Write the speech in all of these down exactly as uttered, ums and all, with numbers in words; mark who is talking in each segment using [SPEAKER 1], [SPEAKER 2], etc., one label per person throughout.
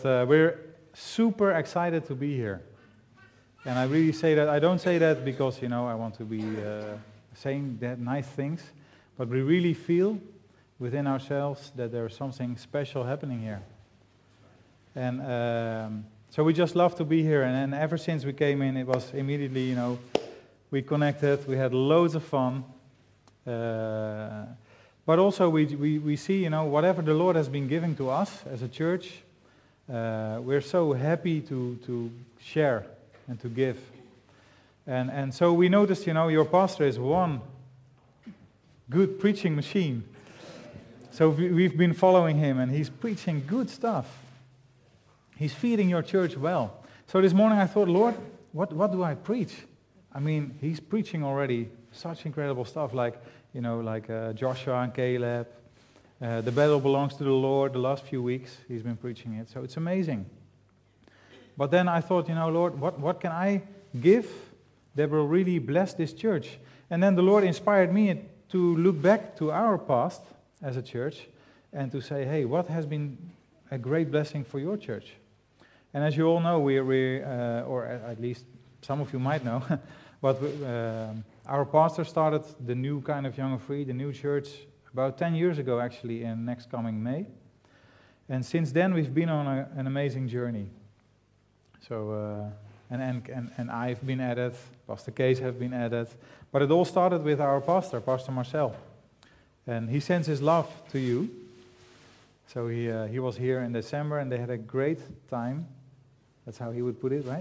[SPEAKER 1] uh, we're super excited to be here. And I really say that, I don't say that because, you know, I want to be uh, saying that nice things, but we really feel within ourselves that there's something special happening here. And um, so we just love to be here, and, and ever since we came in, it was immediately, you know, we connected, we had loads of fun. Uh, but also we, we, we see, you know, whatever the Lord has been giving to us as a church, uh, we're so happy to, to share and to give. And, and so we noticed, you know, your pastor is one good preaching machine. So we, we've been following him, and he's preaching good stuff. He's feeding your church well. So this morning I thought, Lord, what, what do I preach? I mean, he's preaching already such incredible stuff, like, you know, like uh, Joshua and Caleb. Uh, the battle belongs to the Lord. The last few weeks he's been preaching it, so it's amazing. But then I thought, you know, Lord, what, what can I give that will really bless this church? And then the Lord inspired me to look back to our past as a church and to say, hey, what has been a great blessing for your church? And as you all know, we, we uh, or at least some of you might know, but we, uh, our pastor started the new kind of Young and Free, the new church, about ten years ago actually, in next coming May. And since then we've been on a, an amazing journey. So, uh, and, and, and, and I've been added, Pastor Kees have been added, but it all started with our pastor, Pastor Marcel. And he sends his love to you. So he uh, he was here in December, and they had a great time. That's how he would put it, right?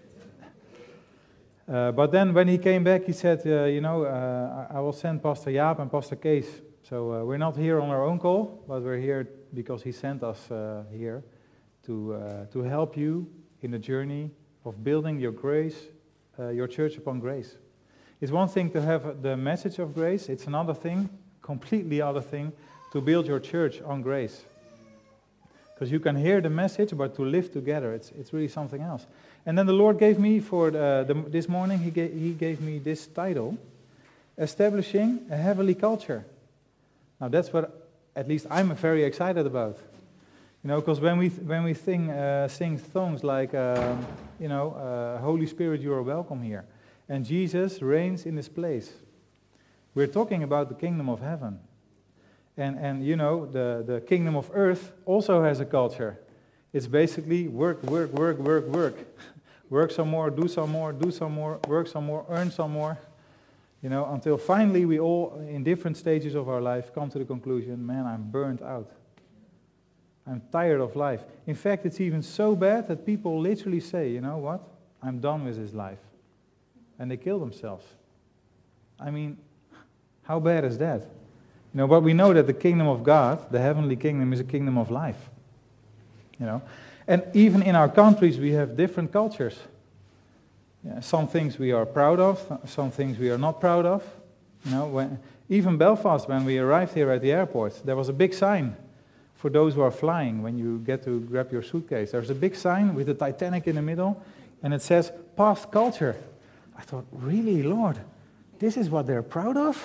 [SPEAKER 1] Uh, but then when he came back, he said, uh, you know, uh, I will send Pastor Jaap and Pastor Kees. So uh, we're not here on our own call, but we're here because he sent us uh, here to uh, to help you in the journey of building your grace, uh, your church upon grace. It's one thing to have the message of grace. It's another thing, completely other thing, to build your church on grace. Because you can hear the message, but to live together, it's it's really something else. And then the Lord gave me, for the, the, this morning, he gave, he gave me this title, Establishing a Heavenly Culture. Now that's what, at least I'm very excited about. You know, because when we when we sing, uh, sing songs like, uh, you know, uh, Holy Spirit, you are welcome here, and Jesus reigns in this place, we're talking about the kingdom of heaven. And, and you know, the, the kingdom of earth also has a culture. It's basically work, work, work, work, work. Work some more, do some more, do some more, work some more, earn some more. You know, until finally we all, in different stages of our life, come to the conclusion, man, I'm burnt out. I'm tired of life. In fact, it's even so bad that people literally say, you know what, I'm done with this life. And they kill themselves. I mean, how bad is that? You know, but we know that the kingdom of God, the heavenly kingdom, is a kingdom of life. You know, and even in our countries we have different cultures. Yeah, some things we are proud of, some things we are not proud of. You know, when, even Belfast, when we arrived here at the airport, there was a big sign for those who are flying. When you get to grab your suitcase, there's a big sign with the Titanic in the middle, and it says past culture. I thought, really, Lord, this is what they're proud of?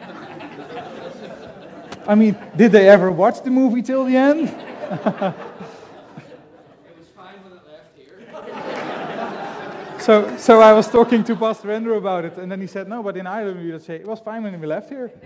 [SPEAKER 1] I mean, did they ever watch the movie till the end?
[SPEAKER 2] It was fine when it left here.
[SPEAKER 1] so, so I was talking to Pastor Andrew about it, and then he said, no, but in Ireland we would say, it was fine when we left here.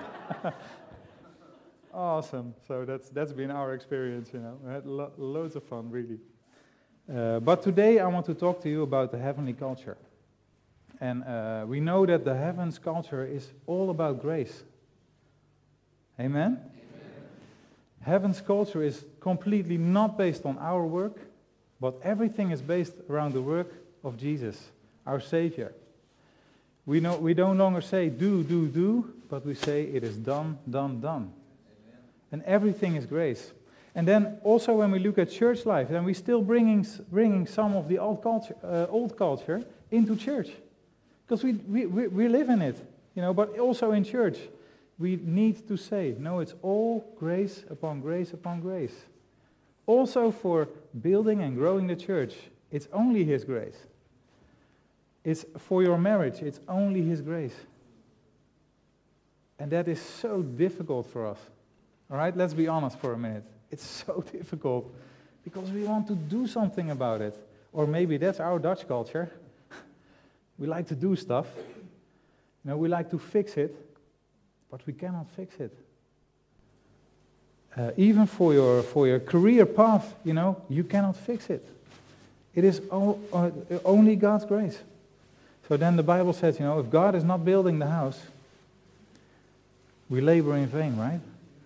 [SPEAKER 1] Awesome. So that's that's been our experience, you know. We had lo- loads of fun, really. Uh, but today I want to talk to you about the heavenly culture. And uh, we know that the heavens culture is all about grace. Amen? Amen? Heaven's culture is completely not based on our work, but everything is based around the work of Jesus, our Savior. We know we no longer say do, do, do, but we say it is done, done, done. Amen. And everything is grace. And then also when we look at church life, then we're still bringing bringing some of the old culture, uh, old culture into church, because we, we we we live in it, you know. But also in church, we need to say, no, it's all grace upon grace upon grace. Also for building and growing the church, it's only His grace. It's for your marriage, it's only His grace. And that is so difficult for us. All right, let's be honest for a minute. It's so difficult Because we want to do something about it. Or maybe that's our Dutch culture. We like to do stuff. You know, we like to fix it, but we cannot fix it. Uh, even for your for your career path, you know, you cannot fix it. It is o- uh, only God's grace. So then the Bible says, you know, if God is not building the house, we labor in vain, right?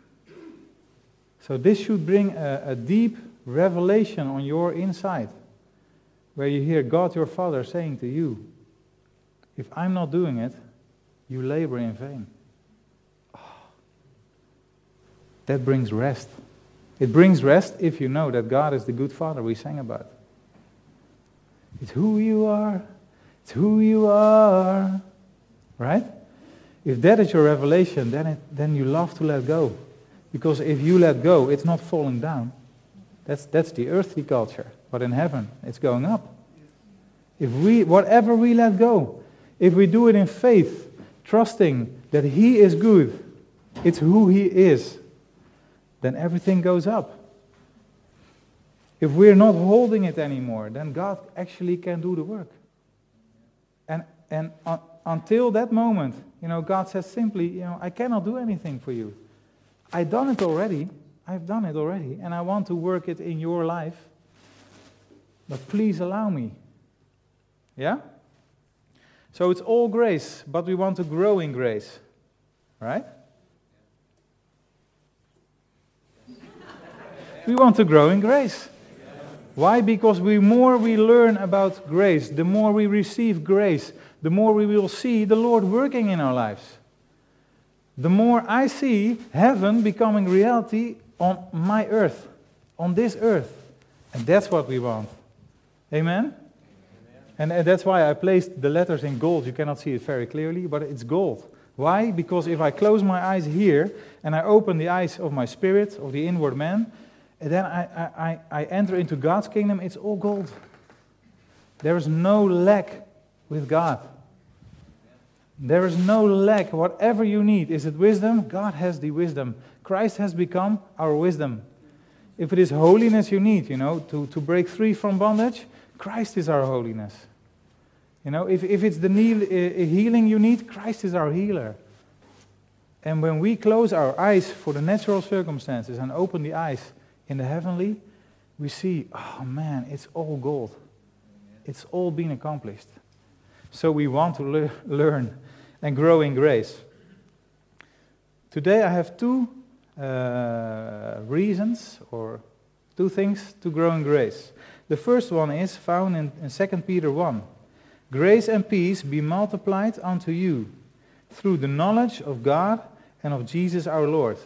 [SPEAKER 1] So this should bring a, a deep revelation on your inside, where you hear God your Father saying to you, if I'm not doing it, you labor in vain. Oh. That brings rest. It brings rest if you know that God is the good Father we sang about. It's who you are. It's who you are. Right? If that is your revelation, then it, then you love to let go. Because if you let go, it's not falling down. That's that's the earthly culture. But in heaven, it's going up. If we, whatever we let go, if we do it in faith, trusting that He is good, it's who He is, then everything goes up. If we're not holding it anymore, then God actually can do the work. And and uh, until that moment, you know, God says simply, you know, I cannot do anything for you. I've done it already. I've done it already, and I want to work it in your life. But please allow me. Yeah? So it's all grace, but we want to grow in grace. Right? We want to grow in grace. Why? Because the more we learn about grace, the more we receive grace, the more we will see the Lord working in our lives. The more I see heaven becoming reality on my earth, on this earth. And that's what we want. Amen? And that's why I placed the letters in gold. You cannot see it very clearly, but it's gold. Why? Because if I close my eyes here and I open the eyes of my spirit, of the inward man, and then I, I, I enter into God's kingdom, it's all gold. There is no lack with God. There is no lack. Whatever you need, is it wisdom? God has the wisdom. Christ has become our wisdom. If it is holiness you need, you know, to, to break free from bondage, Christ is our holiness. You know, if, if it's the kneel, uh, healing you need, Christ is our healer. And when we close our eyes for the natural circumstances and open the eyes in the heavenly, we see, oh man, it's all gold. It's all been accomplished. So we want to le- learn and grow in grace. Today I have two uh, reasons or two things to grow in grace. The first one is found in, in Second Peter one. Grace and peace be multiplied unto you through the knowledge of God and of Jesus our Lord.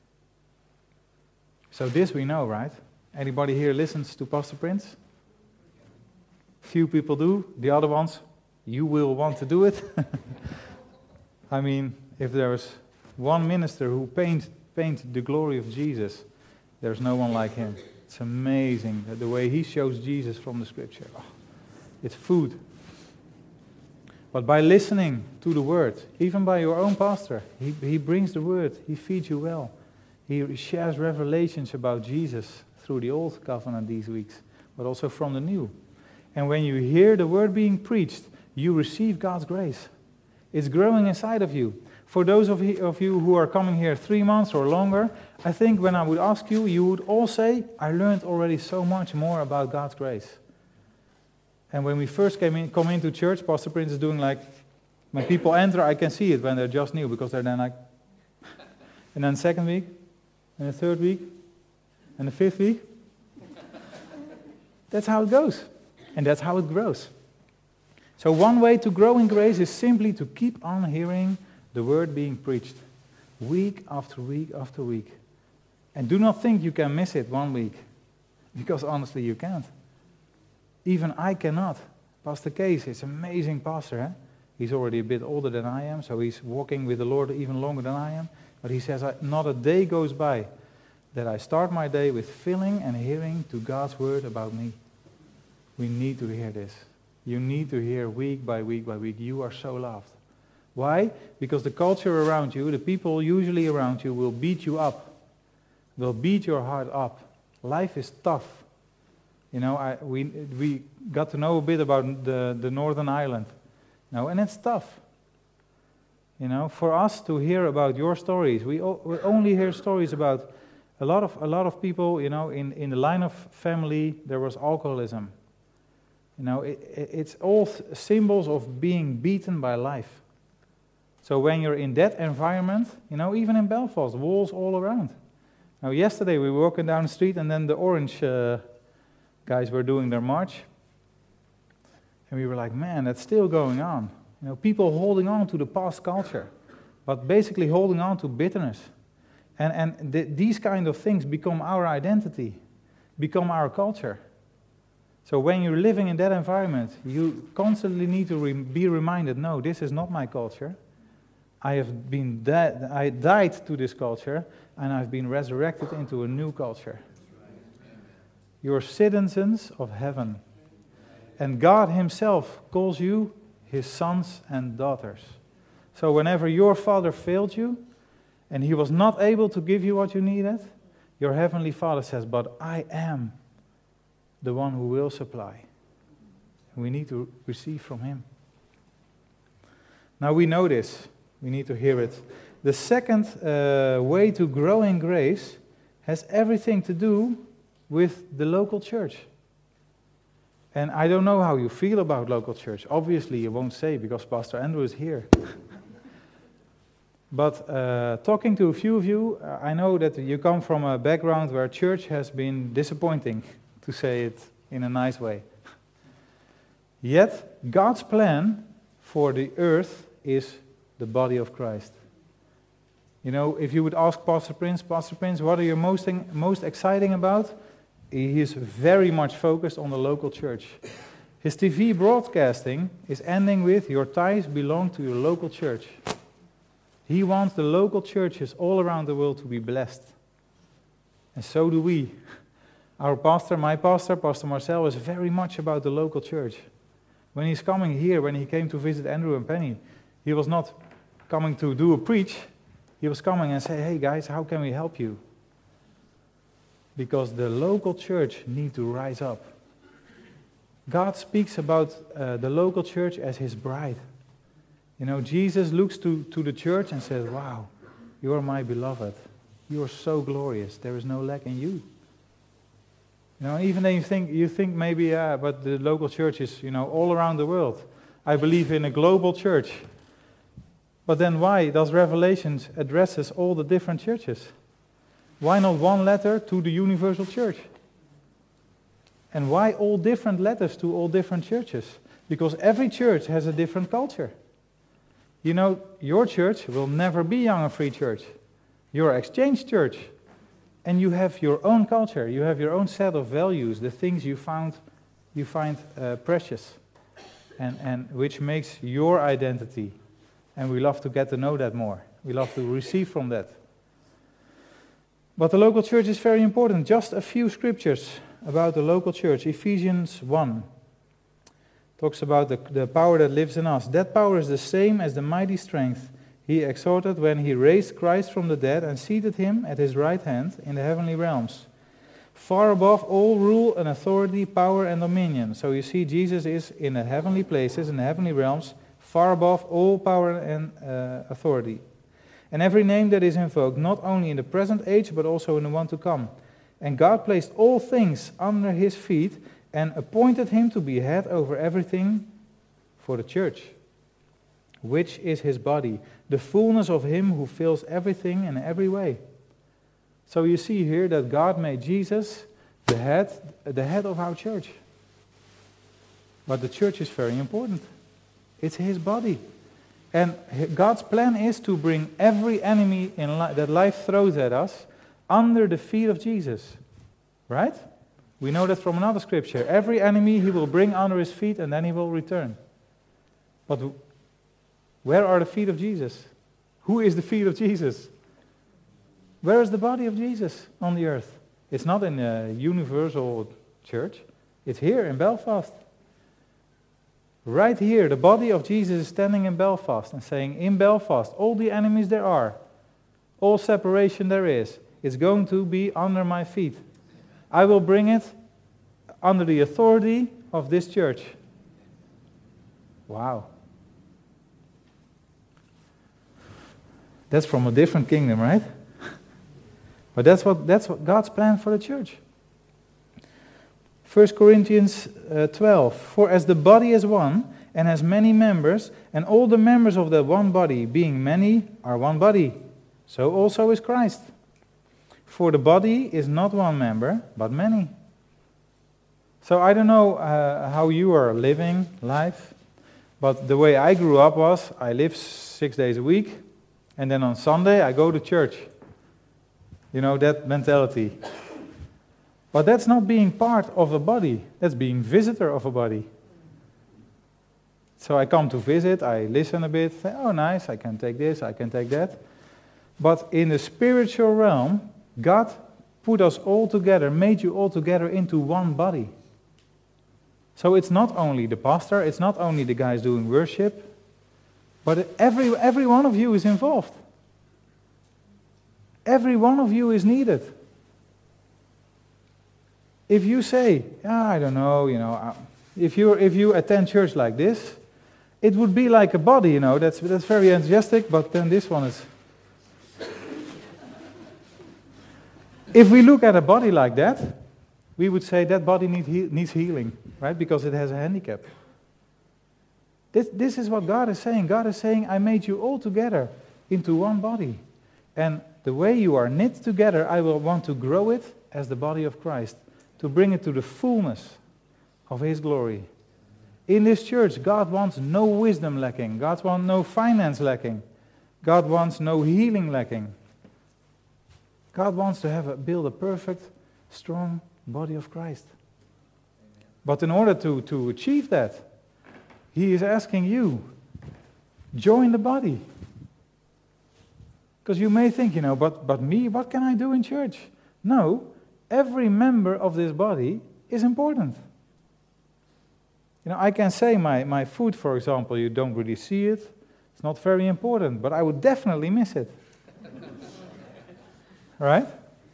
[SPEAKER 1] So this we know, right? Anybody here listens to Pastor Prince? Few people do. The other ones, you will want to do it. I mean, if there's one minister who paints paint the glory of Jesus, there's no one like him. It's amazing the way he shows Jesus from the scripture. Oh, it's food. But by listening to the word, even by your own pastor, he, he brings the word, he feeds you well. He shares revelations about Jesus through the old covenant these weeks, but also from the new. And when you hear the word being preached, you receive God's grace. It's growing inside of you. For those of you who are coming here three months or longer, I think when I would ask you, you would all say, I learned already so much more about God's grace. And when we first came in, come into church, Pastor Prince is doing like, when people enter, I can see it when they're just new, because they're then like, and then second week, and the third week, and the fifth week. That's how it goes. And that's how it grows. So one way to grow in grace is simply to keep on hearing the word being preached, week after week after week. And do not think you can miss it one week, because honestly you can't. Even I cannot. Pastor Kees is an amazing pastor. Eh? He's already a bit older than I am, so he's walking with the Lord even longer than I am. But he says, not a day goes by that I start my day with filling and hearing to God's word about me. We need to hear this. You need to hear week by week by week. You are so loved. Why? Because the culture around you, the people usually around you, will beat you up. Will beat your heart up. Life is tough. You know, I, we we got to know a bit about the, the Northern Ireland. You know, and it's tough. You know, for us to hear about your stories, we, o- we only hear stories about a lot of a lot of people. You know, in, in the line of family, there was alcoholism. You know, it, it, it's all symbols of being beaten by life. So when you're in that environment, you know, even in Belfast, walls all around. Now, yesterday we were walking down the street, and then the Orange uh, guys were doing their march, and we were like, man, that's still going on. You know, people holding on to the past culture, but basically holding on to bitterness. And, and th- these kind of things become our identity, become our culture. So when you're living in that environment, you constantly need to re- be reminded, no, this is not my culture. I have been dead, I died to this culture, and I've been resurrected into a new culture. You're citizens of heaven. And God himself calls you his sons and daughters. So whenever your father failed you, and he was not able to give you what you needed, your heavenly Father says, but I am the one who will supply. We need to receive from him. Now we know this. We need to hear it. The second uh, way to grow in grace has everything to do with the local church. And I don't know how you feel about local church. Obviously, you won't say because Pastor Andrew is here. But uh, talking to a few of you, uh, I know that you come from a background where church has been disappointing, to say it in a nice way. Yet, God's plan for the earth is the body of Christ. You know, if you would ask Pastor Prince, Pastor Prince, what are you most, most exciting about? He is very much focused on the local church. His T V broadcasting is ending with, your tithes belong to your local church. He wants the local churches all around the world to be blessed. And so do we. Our pastor, my pastor, Pastor Marcel, is very much about the local church. When he's coming here, when he came to visit Andrew and Penny, he was not coming to do a preach. He was coming and say, hey guys, how can we help you? Because the local church need to rise up. God speaks about uh, the local church as his bride. You know, Jesus looks to, to the church and says, wow, you are my beloved. You are so glorious. There is no lack in you. You know, even then you think, you think maybe, yeah, but the local church is, you know, all around the world. I believe in a global church. But then why does Revelations addresses all the different churches? Why not one letter to the universal church? And why all different letters to all different churches? Because every church has a different culture. You know, your church will never be Young and Free Church. You're an exchange church. And you have your own culture. You have your own set of values, the things you found, you find uh, precious. And, and which makes your identity. And we love to get to know that more. We love to receive from that. But the local church is very important. Just a few scriptures about the local church. Ephesians one talks about the, the power that lives in us. That power is the same as the mighty strength he exerted when he raised Christ from the dead and seated him at his right hand in the heavenly realms, far above all rule and authority, power and dominion. So you see, Jesus is in the heavenly places, in the heavenly realms, far above all power and uh, authority. And every name that is invoked, not only in the present age, but also in the one to come. And God placed all things under his feet and appointed him to be head over everything for the church, which is his body, the fullness of him who fills everything in every way. So you see here that God made Jesus the head, the head of our church. But the church is very important. It's his body. And God's plan is to bring every enemy in li- that life throws at us under the feet of Jesus. Right? We know that from another scripture. Every enemy he will bring under his feet and then he will return. But where are the feet of Jesus? Who is the feet of Jesus? Where is the body of Jesus on the earth? It's not in a universal church. It's here in Belfast. Right here, the body of Jesus is standing in Belfast and saying, in Belfast, all the enemies there are, all separation there is, it's going to be under my feet. I will bring it under the authority of this church. Wow. That's from a different kingdom, right? But that's what that's what God's plan for the church. First Corinthians uh, twelve, for as the body is one, and has many members, and all the members of that one body, being many, are one body, so also is Christ. For the body is not one member, but many. So I don't know uh, how you are living life, but the way I grew up was, I live six days a week, and then on Sunday I go to church. You know, that mentality. But that's not being part of a body, that's being visitor of a body. So I come to visit, I listen a bit, say, oh nice, I can take this, I can take that. But in the spiritual realm, God put us all together, made you all together into one body. So it's not only the pastor, it's not only the guys doing worship, but every, every one of you is involved. Every one of you is needed. If you say, yeah, I don't know, you know, if you if you attend church like this, it would be like a body, you know, that's that's very enthusiastic, but then this one is. If we look at a body like that, we would say that body need, he, needs healing, right? Because it has a handicap. This, this is what God is saying. God is saying, I made you all together into one body. And the way you are knit together, I will want to grow it as the body of Christ, to bring it to the fullness of His glory. In this church, God wants no wisdom lacking. God wants no finance lacking. God wants no healing lacking. God wants to have a, build a perfect, strong body of Christ. But in order to, to achieve that, He is asking you, join the body. Because you may think, you know, but, but me, what can I do in church? No, every member of this body is important. You know, I can say my, my food, for example, you don't really see it. It's not very important, but I would definitely miss it. Right?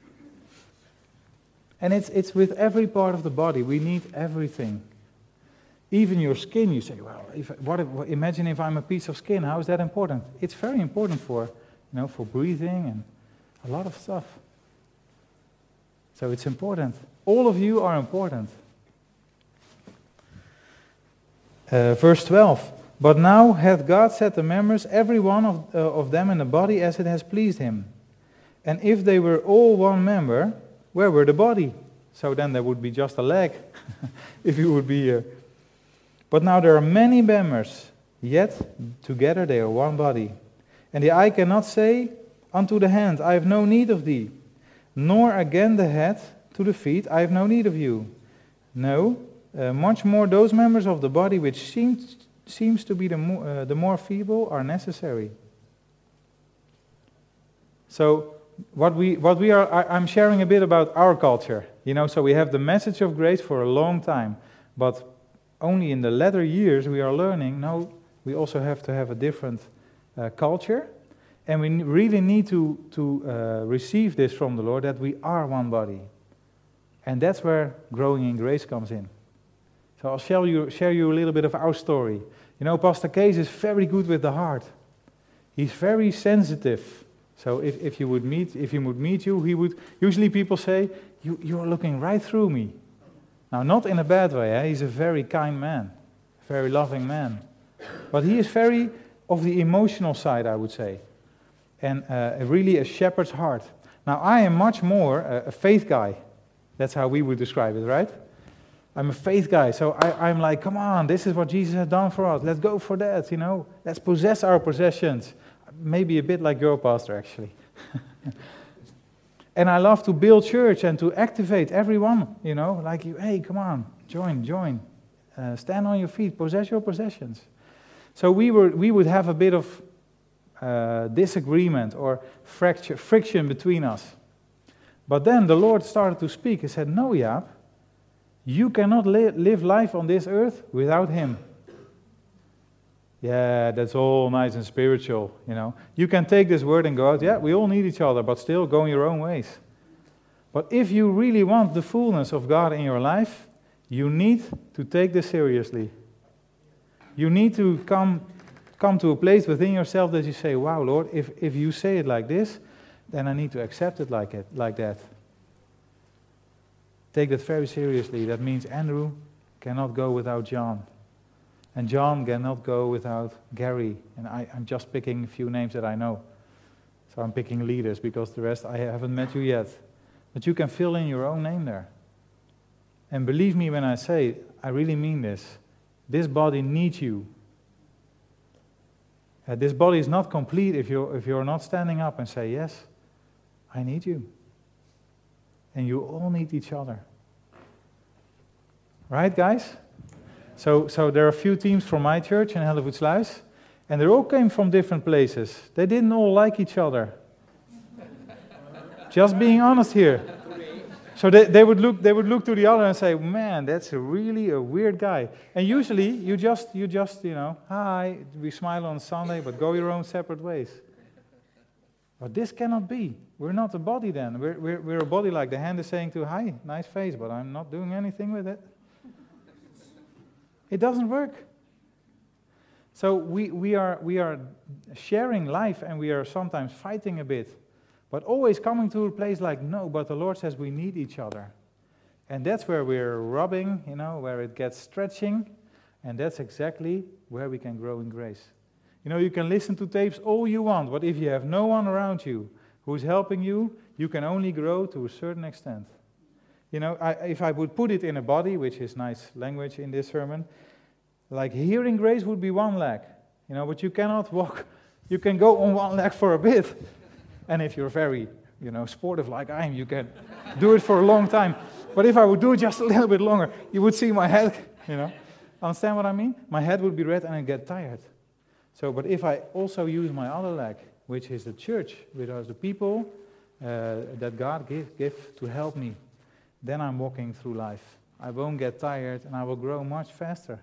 [SPEAKER 1] And it's it's with every part of the body. We need everything. Even your skin, you say, well, if, what if, imagine if I'm a piece of skin, how is that important? It's very important for, you know, for breathing and a lot of stuff. So it's important. All of you are important. Uh, verse twelve. But now hath God set the members, every one of, uh, of them in the body as it has pleased Him. And if they were all one member, where were the body? So then there would be just a leg, if you would be here. But now there are many members, yet together they are one body. And the eye cannot say unto the hand, I have no need of thee, nor again the head to the feet, I have no need of you. No, uh, much more those members of the body which seems, seems to be the more, uh, the more feeble are necessary. So, What we what we are, I, I'm sharing a bit about our culture, you know. So we have the message of grace for a long time, but only in the latter years we are learning. No, we also have to have a different uh, culture, and we really need to to uh, receive this from the Lord, that we are one body, and that's where growing in grace comes in. So I'll share you share you a little bit of our story. You know, Pastor Kees is very good with the heart. He's very sensitive. So if, if you would meet if he would meet you, he would usually people say, you you are looking right through me. Now, not in a bad way, eh? He's a very kind man, very loving man. But he is very of the emotional side, I would say. And uh, really a shepherd's heart. Now, I am much more a, a faith guy. That's how we would describe it, right? I'm a faith guy, so I, I'm like, come on, this is what Jesus has done for us. Let's go for that, you know. Let's possess our possessions. Maybe a bit like your pastor, actually. And I love to build church and to activate everyone, you know, like you, hey, come on, join, join. Uh, stand on your feet, possess your possessions. So we were, we would have a bit of uh, disagreement or fracture, friction between us. But then the Lord started to speak. He said, no, Jaap, you cannot li- live life on this earth without Him. Yeah, that's all nice and spiritual, you know. You can take this word and go out, yeah, we all need each other, but still go in your own ways. But if you really want the fullness of God in your life, You need to take this seriously. You need to come come to a place within yourself that you say, wow, Lord, if, if you say it like this, then I need to accept it like it, like that. Take that very seriously. That means Andrew cannot go without John. And John cannot go without Gary. And I, I'm just picking a few names that I know. So I'm picking leaders because the rest I haven't met you yet. But you can fill in your own name there. And believe me when I say, I really mean this. This body needs you. Uh, this body is not complete if you're, if you're not standing up and say, yes, I need you. And you all need each other. Right, guys? So, so there are a few teams from my church in Hellevoetsluis, and they all came from different places. They didn't all like each other. Just being honest here. So they, they would look they would look to the other and say, man, that's a really a weird guy. And usually you just you just, you know, hi, we smile on Sunday, but go your own separate ways. But this cannot be. We're not a body then. We're we're, we're a body like the hand is saying to, hi, nice face, but I'm not doing anything with it. It doesn't work. So we, we are we are sharing life and we are sometimes fighting a bit. But always coming to a place like, no, but the Lord says we need each other. And that's where we're rubbing, you know, where it gets stretching. And that's exactly where we can grow in grace. You know, you can listen to tapes all you want, but if you have no one around you who's helping you, you can only grow to a certain extent. You know, I, if I would put it in a body, which is nice language in this sermon, like hearing grace would be one leg. You know, but you cannot walk, you can go on one leg for a bit. And if you're very, you know, sportive like I am, you can do it for a long time. But if I would do it just a little bit longer, you would see my head, you know. Understand what I mean? My head would be red and I'd get tired. So, but if I also use my other leg, which is the church, which are the people uh, that God give, give to help me, then I'm walking through life. I won't get tired and I will grow much faster.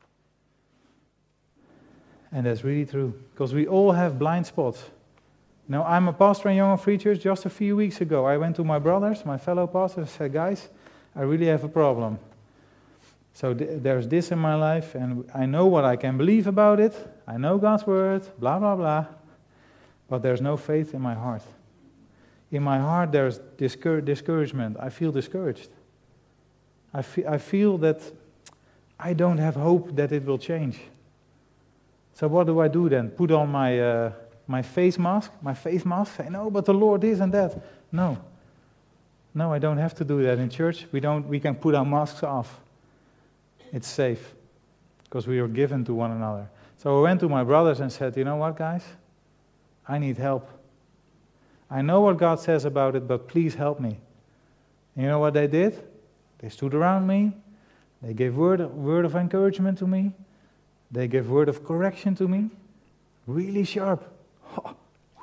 [SPEAKER 1] And that's really true, because we all have blind spots. Now, I'm a pastor in Young and Free Church. Just a few weeks ago, I went to my brothers, my fellow pastors, and said, guys, I really have a problem. So th- there's this in my life, and I know what I can believe about it. I know God's word, blah, blah, blah. But there's no faith in my heart. In my heart, there's discour- discouragement. I feel discouraged. I, fe- I feel that I don't have hope that it will change. So what do I do then? Put on my... Uh, My face mask, my face mask, say, no, but the Lord is and that. No. No, I don't have to do that in church. We don't. We can put our masks off. It's safe, because we are given to one another. So I went to my brothers and said, you know what, guys? I need help. I know what God says about it, but please help me. And you know what they did? They stood around me. They gave word, word of encouragement to me. They gave word of correction to me. Really sharp. Oh.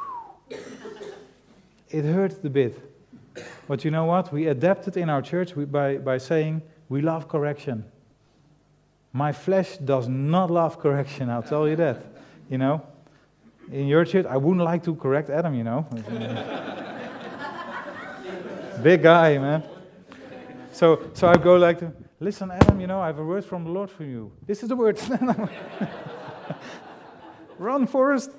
[SPEAKER 1] It hurt a bit. But you know what? We adapted in our church by, by saying, we love correction. My flesh does not love correction, I'll tell you that. You know? In your church, I wouldn't like to correct Adam, you know? Big guy, man. So, so I go like, to, listen, Adam, you know, I have a word from the Lord for you. This is the word. Run, Forrest.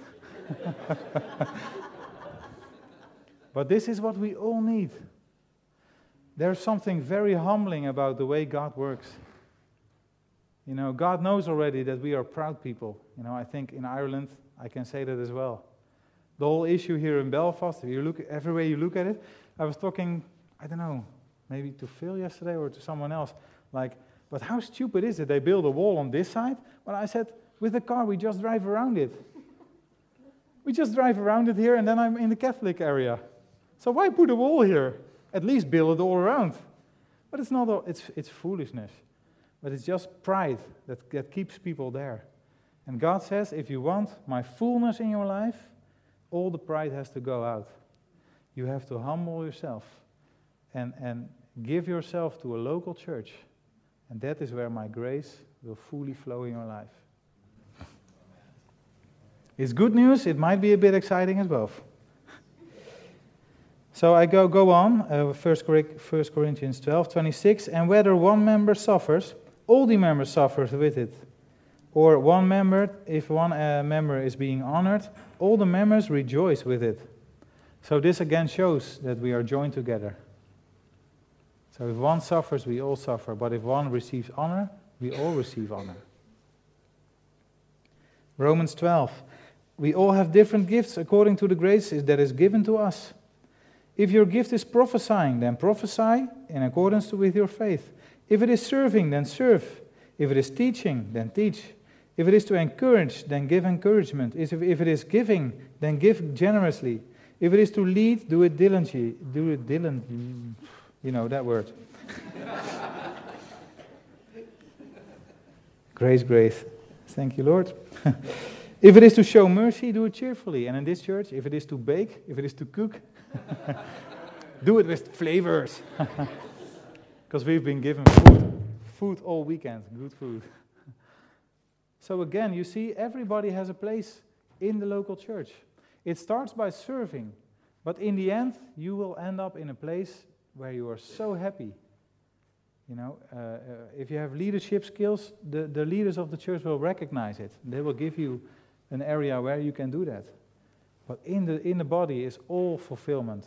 [SPEAKER 1] But this is what we all need. There's something very humbling about the way God works. You know, God knows already that we are proud people. You know, I think in Ireland, I can say that as well. The whole issue here in Belfast, if you look every way you look at it, I was talking, I don't know, maybe to Phil yesterday or to someone else, like, but how stupid is it? They build a wall on this side. Well, I said, with a car, we just drive around it. We just drive around it here, and then I'm in the Catholic area. So why put a wall here? At least build it all around. But it's not. All, it's it's foolishness. But it's just pride that, that keeps people there. And God says, if you want my fullness in your life, all the pride has to go out. You have to humble yourself and, and give yourself to a local church. And that is where my grace will fully flow in your life. It's good news. It might be a bit exciting as well. So I go go on, uh, First Corinthians twelve, twenty-six, and whether one member suffers, all the members suffer with it. Or one member, if one uh, member is being honored, all the members rejoice with it. So this again shows that we are joined together. So if one suffers, we all suffer. But if one receives honor, we all receive honor. Romans twelve. We all have different gifts according to the grace that is given to us. If your gift is prophesying, then prophesy in accordance with your faith. If it is serving, then serve. If it is teaching, then teach. If it is to encourage, then give encouragement. If if it is giving, then give generously. If it is to lead, do it diligently. Do it diligently. You know that word. Grace, grace. Thank you, Lord. If it is to show mercy, do it cheerfully. And in this church, if it is to bake, if it is to cook, do it with flavors. Because we've been given food. Food all weekend. Good food. So again, you see, everybody has a place in the local church. It starts by serving. But in the end, you will end up in a place where you are so happy. You know, uh, uh, if you have leadership skills, the, the leaders of the church will recognize it. They will give you an area where you can do that. But in the in the body is all fulfillment.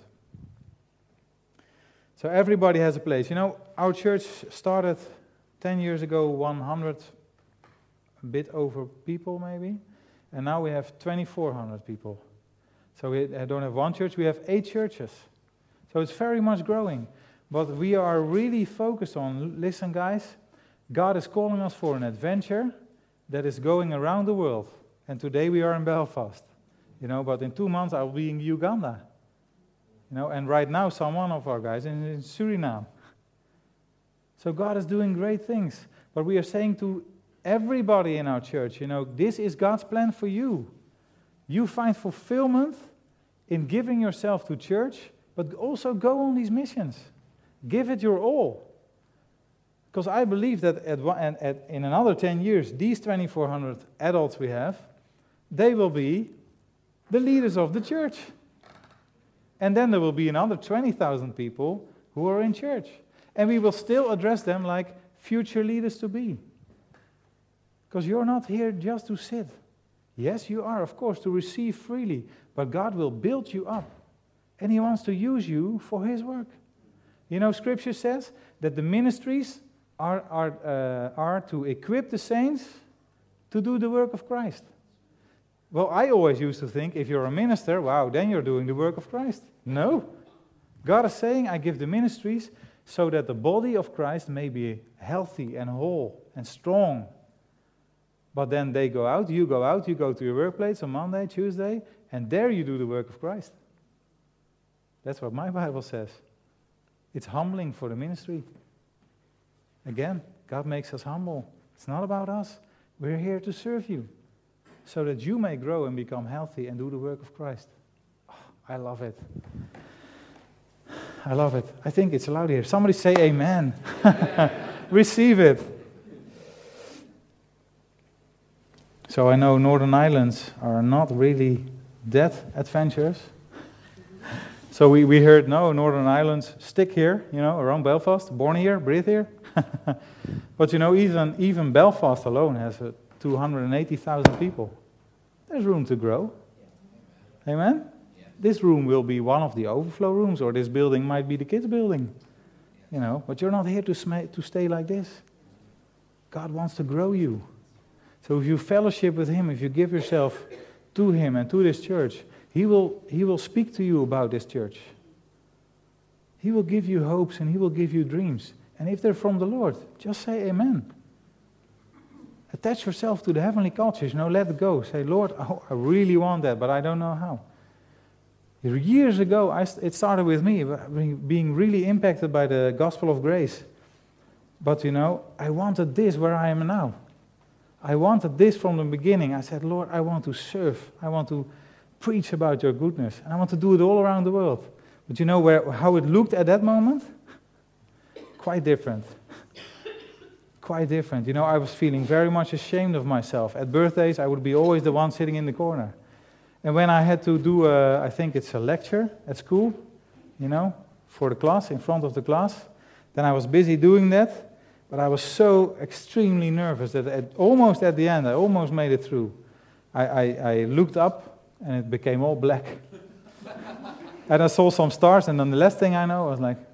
[SPEAKER 1] So everybody has a place. You know, our church started ten years ago, one hundred, a bit over people maybe, and now we have twenty-four hundred people. So we don't have one church, we have eight churches. So it's very much growing. But we are really focused on, listen guys, God is calling us for an adventure that is going around the world. And today we are in Belfast, you know, but in two months I'll be in Uganda. You know, and right now some one of our guys is in Suriname. So God is doing great things. But we are saying to everybody in our church, you know, this is God's plan for you. You find fulfillment in giving yourself to church, but also go on these missions. Give it your all. Because I believe that at, at, at, in another ten years, these twenty-four hundred adults we have, they will be the leaders of the church. And then there will be another twenty thousand people who are in church. And we will still address them like future leaders to be. Because you're not here just to sit. Yes, you are, of course, to receive freely. But God will build you up. And He wants to use you for His work. You know, Scripture says that the ministries are, are, uh, are to equip the saints to do the work of Christ. Well, I always used to think, if you're a minister, wow, then you're doing the work of Christ. No. God is saying, I give the ministries so that the body of Christ may be healthy and whole and strong. But then they go out, you go out, you go to your workplace on Monday, Tuesday, and there you do the work of Christ. That's what my Bible says. It's humbling for the ministry. Again, God makes us humble. It's not about us. We're here to serve you so that you may grow and become healthy and do the work of Christ. Oh, I love it. I love it. I think it's allowed here. Somebody say amen. Receive it. So I know Northern Islands are not really that adventurous. So we, we heard, no, Northern Islands, stick here, you know, around Belfast, born here, breathe here. But you know, even even Belfast alone has uh, two hundred eighty thousand people. There's room to grow. Amen? Yeah. This room will be one of the overflow rooms, or this building might be the kids' building. You know, but you're not here to sm- to stay like this. God wants to grow you. So if you fellowship with Him, if you give yourself to Him and to this church, He will, he will speak to you about this church. He will give you hopes and He will give you dreams. And if they're from the Lord, just say amen. Attach yourself to the heavenly cultures. You know, let it go. Say, Lord, oh, I really want that, but I don't know how. Years ago, I, it started with me being really impacted by the gospel of grace. But you know, I wanted this where I am now. I wanted this from the beginning. I said, Lord, I want to serve. I want to preach about your goodness. And I want to do it all around the world. But you know where how it looked at that moment? Quite different. Quite different. You know, I was feeling very much ashamed of myself. At birthdays, I would be always the one sitting in the corner. And when I had to do, a, I think it's a lecture at school, you know, for the class, in front of the class. Then I was busy doing that, but I was so extremely nervous that at, almost at the end, I almost made it through. I, I, I looked up, and it became all black. And I saw some stars, and then the last thing I know, I was like...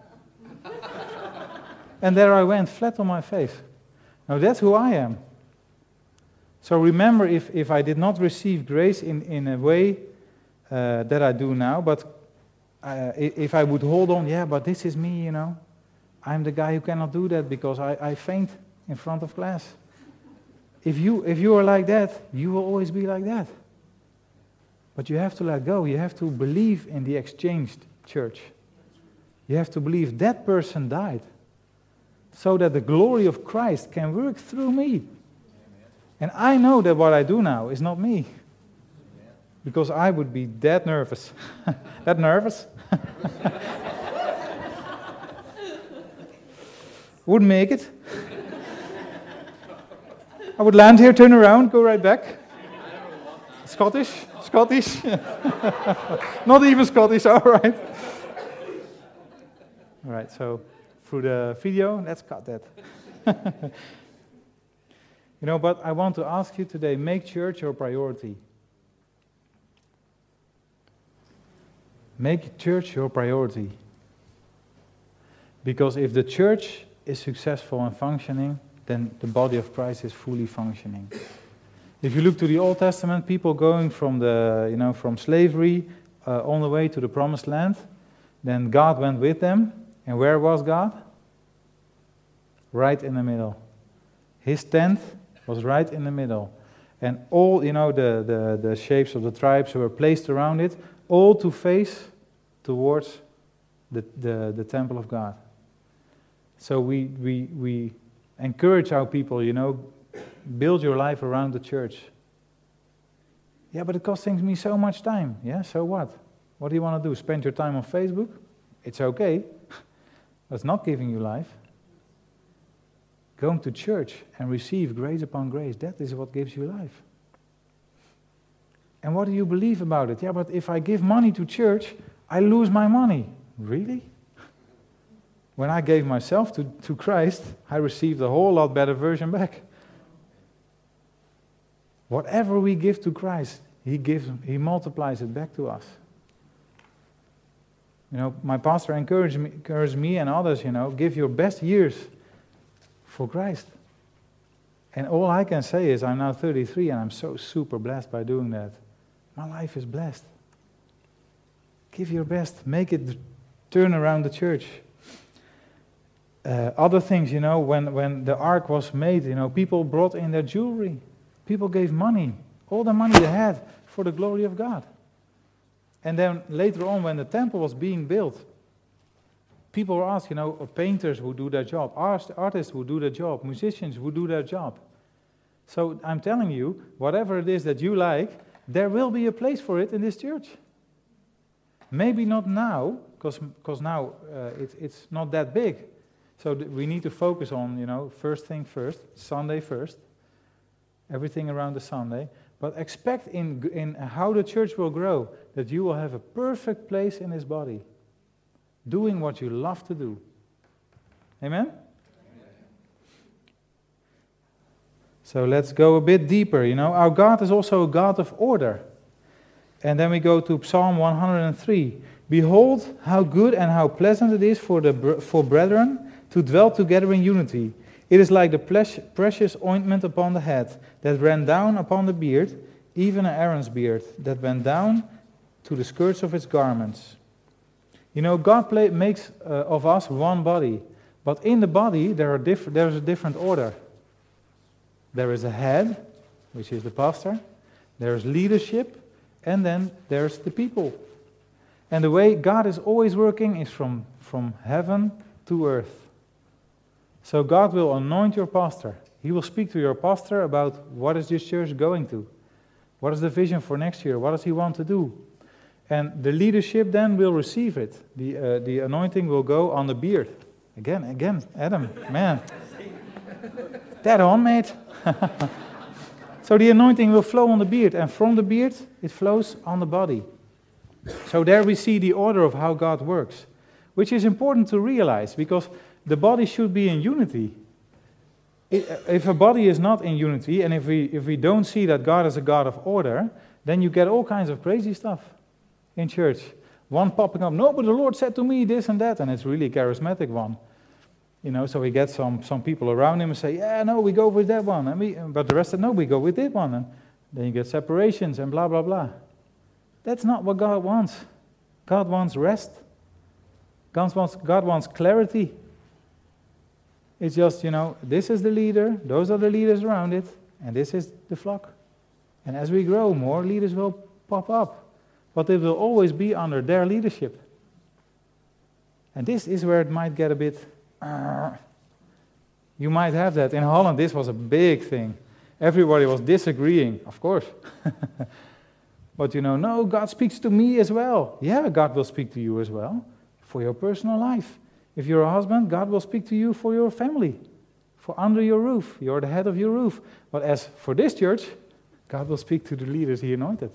[SPEAKER 1] and there I went, flat on my face. Now that's who I am. So remember, if, if I did not receive grace in, in a way uh, that I do now, but uh, if I would hold on, yeah, but this is me, you know. I'm the guy who cannot do that because I, I faint in front of class. If you, if you are like that, you will always be like that. But you have to let go. You have to believe in the exchanged church. You have to believe that person died so that the glory of Christ can work through me. And I know that what I do now is not me. Because I would be that nervous. that nervous? Wouldn't make it. I would land here, turn around, go right back. Scottish? Scottish? Not even Scottish, all right. All right, so through the video, let's cut that. You know, but I want to ask you today, make church your priority. Make church your priority. Because if the church is successful and functioning, then the body of Christ is fully functioning. If you look to the Old Testament, people going from the, you know, from slavery uh, on the way to the promised land, then God went with them. And where was God? Right in the middle. His tent was right in the middle. And all, you know, the, the, the shapes of the tribes were placed around it, all to face towards the, the, the temple of God. So we, we, we encourage our people, you know, build your life around the church. Yeah, but it costs me so much time. Yeah, so what? What do you want to do? Spend your time on Facebook? It's okay. That's not giving you life. Going to church and receive grace upon grace, that is what gives you life. And what do you believe about it? Yeah, but if I give money to church, I lose my money. Really? When I gave myself to, to Christ, I received a whole lot better version back. Whatever we give to Christ, He gives, He multiplies it back to us. You know, my pastor encouraged me, encouraged me and others, you know, give your best years for Christ. And all I can say is I'm now thirty-three and I'm so super blessed by doing that. My life is blessed. Give your best. Make it turn around the church. Uh, other things, you know, when, when the ark was made, you know, people brought in their jewelry. People gave money, all the money they had for the glory of God. And then later on, when the temple was being built, people were asked, you know, painters would do their job, artists would do their job, musicians would do their job. So I'm telling you, whatever it is that you like, there will be a place for it in this church. Maybe not now, because now uh, it, it's not that big. So th- we need to focus on, you know, first thing first, Sunday first, everything around the Sunday. But expect in, in how the church will grow, that you will have a perfect place in His body, doing what you love to do. Amen? Amen? So let's go a bit deeper. You know, our God is also a God of order. And then we go to Psalm one hundred three. Behold, how good and how pleasant it is for the for brethren to dwell together in unity. It is like the precious ointment upon the head that ran down upon the beard, even Aaron's beard, that went down to the skirts of his garments. You know, God play, makes uh, of us one body, but in the body there are diff- there's a different order. There is a head, which is the pastor, there is leadership, and then there's the people. And the way God is always working is from, from heaven to earth. So God will anoint your pastor. He will speak to your pastor about what is this church going to. What is the vision for next year? What does he want to do? And the leadership then will receive it. The, uh, the anointing will go on the beard. Again, again, Adam, man. That on, mate. So the anointing will flow on the beard, and from the beard, it flows on the body. So there we see the order of how God works. which is important to realize because the body should be in unity. If a body is not in unity, and if we if we don't see that God is a God of order, then you get all kinds of crazy stuff in church. One popping up, no, but the Lord said to me this and that, and it's really a charismatic one. You know, so we get some, some people around him and say, yeah, no, we go with that one. And we, but the rest said, no, we go with this one. And then you get separations and blah, blah, blah. That's not what God wants. God wants rest. God wants, God wants clarity. It's just, you know, this is the leader, those are the leaders around it, and this is the flock. And as we grow, more leaders will pop up. But they will always be under their leadership. And this is where it might get a bit... Uh, you might have that. In Holland, this was a big thing. Everybody was disagreeing, of course. But you know, no, God speaks to me as well. Yeah, God will speak to you as well for your personal life. If you're a husband, God will speak to you for your family, for under your roof. You're the head of your roof. But as for this church, God will speak to the leaders He anointed.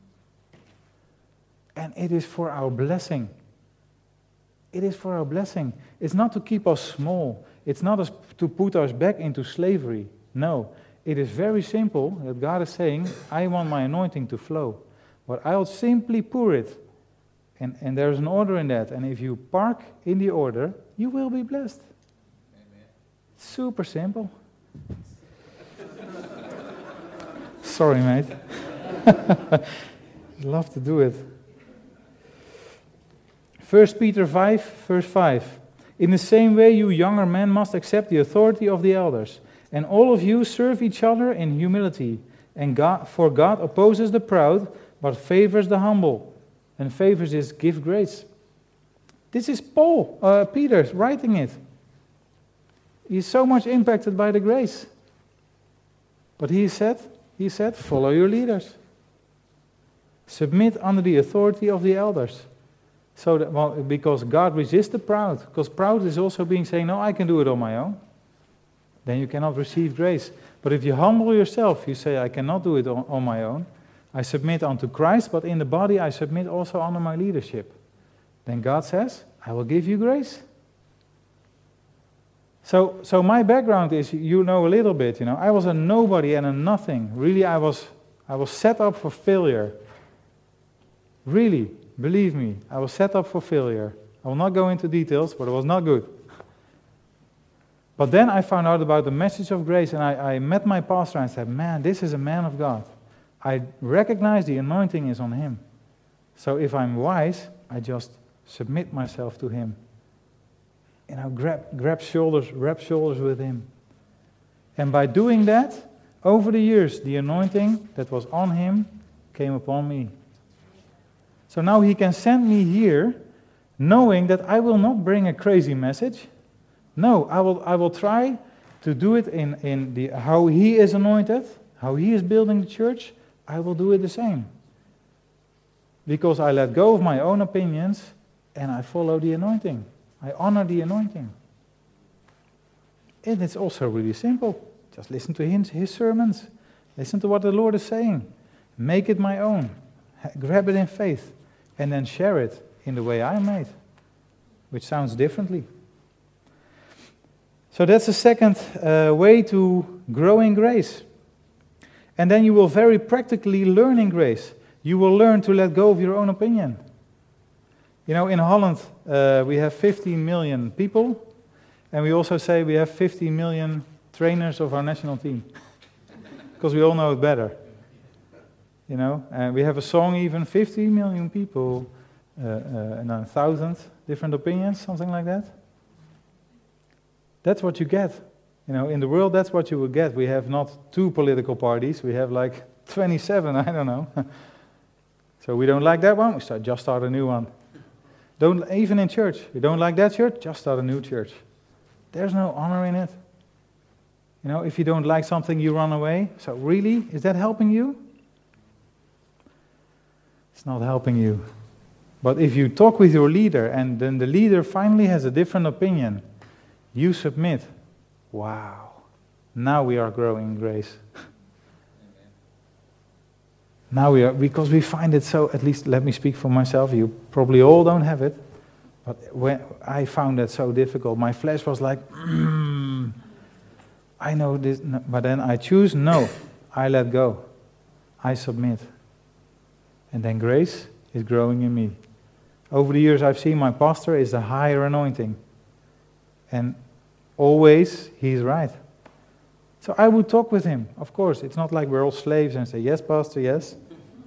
[SPEAKER 1] And it is for our blessing. It is for our blessing. It's not to keep us small. It's not as to put us back into slavery. No, it is very simple that God is saying, I want my anointing to flow. But I'll simply pour it. And, and there's an order in that. And if you park in the order, you will be blessed. Amen. Super simple. Sorry, mate. Love to do it. First Peter five, verse five. In the same way, you younger men must accept the authority of the elders. And all of you serve each other in humility. And God, for God opposes the proud, but favors the humble. And favors is give grace. This is Paul, uh, Peter, writing it. He's so much impacted by the grace. But he said, he said, follow your leaders. Submit under the authority of the elders. So that, well, because God resists the proud. Because proud is also being saying, no, I can do it on my own. Then you cannot receive grace. But if you humble yourself, you say, I cannot do it on, on my own. I submit unto Christ, but in the body I submit also under my leadership. Then God says, I will give you grace. So, so my background is, you know a little bit, you know, I was a nobody and a nothing. Really, I was, I was set up for failure. Really. Believe me, I was set up for failure. I will not go into details, but it was not good. But then I found out about the message of grace, and I, I met my pastor and I said, man, this is a man of God. I recognize the anointing is on him. So if I'm wise, I just submit myself to him. And I grab, grab shoulders, rub shoulders with him. And by doing that, over the years, the anointing that was on him came upon me. So now he can send me here, knowing that I will not bring a crazy message. No, I will I will try to do it in, in the how he is anointed, how he is building the church. I will do it the same. Because I let go of my own opinions and I follow the anointing. I honor the anointing. And it's also really simple. Just listen to his, his sermons. Listen to what the Lord is saying. Make it my own. Grab it in faith. And then share it in the way I made. Which sounds differently. So that's the second uh, way to grow in grace. And then you will very practically learn in grace. You will learn to let go of your own opinion. You know, in Holland, uh, we have fifteen million people. And we also say we have fifteen million trainers of our national team. Because we all know it better. You know, and we have a song even, fifty million people, uh, uh, and a thousand different opinions, something like that. That's what you get. You know, in the world, that's what you will get. We have not two political parties, we have like twenty-seven, I don't know. So we don't like that one, we start, just start a new one. Don't, even in church, you don't like that church, just start a new church. There's no honor in it. You know, if you don't like something, you run away. So really, is that helping you? It's not helping you. But if you talk with your leader and then the leader finally has a different opinion, you submit. Wow. Now we are growing in grace. Now we are, because we find it so, at least let me speak for myself, you probably all don't have it, But when I found that so difficult, my flesh was like, mm, I know this, no. But then I choose, no, I let go. I submit. And then grace is growing in me. Over the years I've seen my pastor is the higher anointing. And always he's right. So I would talk with him, of course. It's not like we're all slaves and say, yes, pastor, yes.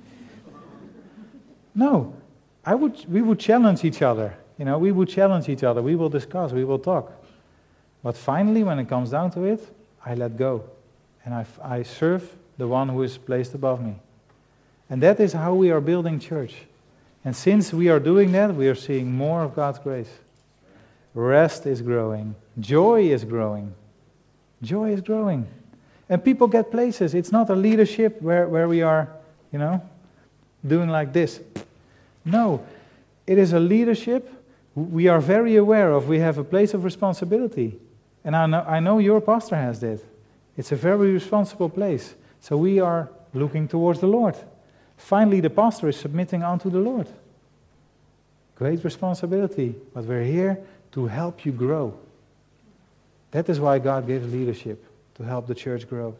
[SPEAKER 1] No, I would. we would challenge each other. You know, we would challenge each other. We will discuss, we will talk. But finally, when it comes down to it, I let go. And I, I serve the one who is placed above me. And that is how we are building church. And since we are doing that, we are seeing more of God's grace. Rest is growing. Joy is growing. Joy is growing. And people get places. It's not a leadership where, where we are, you know, doing like this. No, it is a leadership we are very aware of. We have a place of responsibility. And I know, I know your pastor has that. It's a very responsible place. So we are looking towards the Lord. Finally, the pastor is submitting unto the Lord. Great responsibility, but we're here to help you grow. That is why God gives leadership, to help the church grow.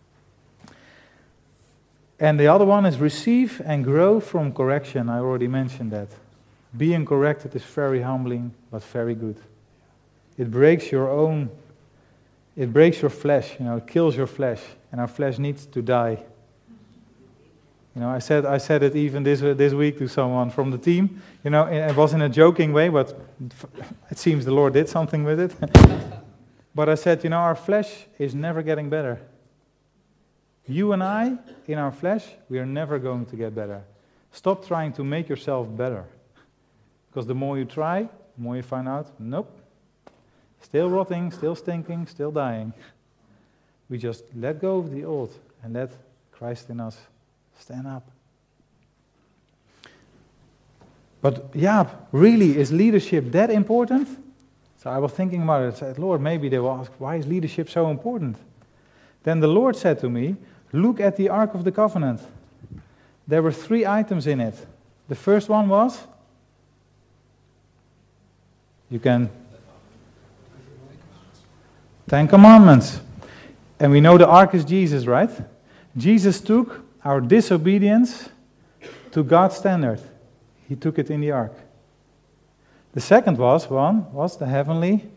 [SPEAKER 1] And the other one is receive and grow from correction. I already mentioned that. Being corrected is very humbling, but very good. It breaks your own, it breaks your flesh, you know, it kills your flesh, and our flesh needs to die. You know, I said I said it even this this week to someone from the team. You know, it was in a joking way, but it seems the Lord did something with it. But I said, you know, our flesh is never getting better. You and I, in our flesh, we are never going to get better. Stop trying to make yourself better. Because the more you try, the more you find out, nope, still rotting, still stinking, still dying. We just let go of the old and let Christ in us stand up. But yeah, really, is leadership that important? So I was thinking about it. I said, Lord, maybe they will ask, why is leadership so important? Then the Lord said to me, look at the Ark of the Covenant. There were three items in it. The first one was, you can, Ten Commandments. And we know the Ark is Jesus, right? Jesus took our disobedience to God's standard. He took it in the Ark. The second was, one, was the heavenly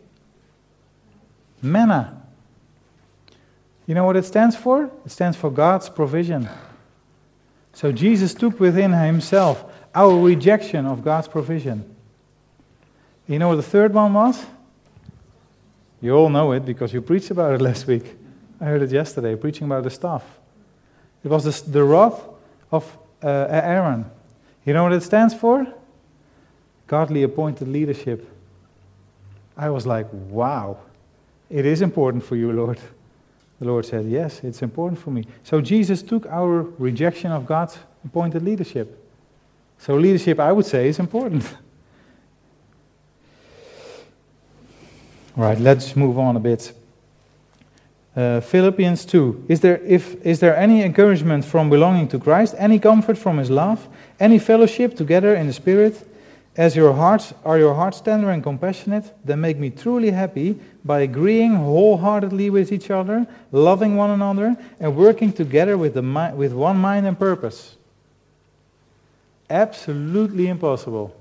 [SPEAKER 1] manna. You know what it stands for? It stands for God's provision. So Jesus took within himself our rejection of God's provision. You know what the third one was? You all know it because you preached about it last week. I heard it yesterday, preaching about the staff. It was the, the rod of uh, Aaron. You know what it stands for? Godly appointed leadership. I was like, wow, it is important for you, Lord. The Lord said, yes, it's important for me. So Jesus took our rejection of God's appointed leadership. So leadership, I would say, is important. All right, let's move on a bit. Uh, Philippians two. Is there, if, is there any encouragement from belonging to Christ, any comfort from His love, any fellowship together in the Spirit? As your hearts are your hearts tender and compassionate, then make me truly happy by agreeing wholeheartedly with each other, loving one another, and working together with, the mi- with one mind and purpose. Absolutely impossible.